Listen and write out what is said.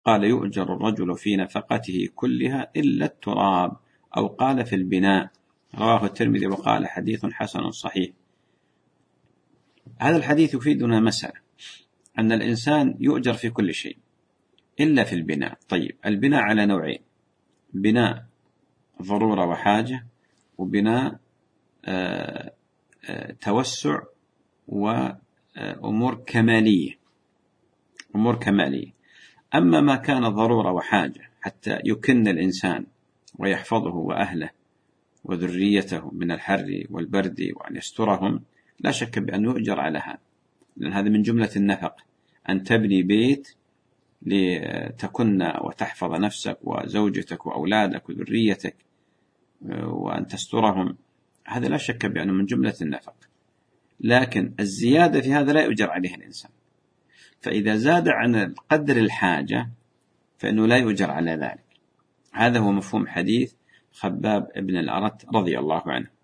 قال: يؤجر الرجل في نفقته كلها إلا التراب، أو قال في البناء. رواه الترمذي وقال: حديث حسن صحيح. هذا الحديث يفيدنا مسألة، أن الإنسان يؤجر في كل شيء إلا في البناء. طيب، البناء على نوعين: بناء ضرورة وحاجة، وبناء توسع وأمور كمالية. أما ما كان ضرورة وحاجة حتى يكن الإنسان ويحفظه وأهله وذريته من الحر والبرد وأن يسترهم، لا شك بأن يؤجر على هذا، لأن هذا من جملة النفق. أن تبني بيت لتكن وتحفظ نفسك وزوجتك وأولادك وذريتك وأن تسترهم، هذا لا شك بأنه من جملة النفق. لكن الزيادة في هذا لا يؤجر عليه الإنسان، فإذا زاد عن قدر الحاجة فإنه لا يؤجر على ذلك. هذا هو مفهوم حديث خباب بن الأرت رضي الله عنه.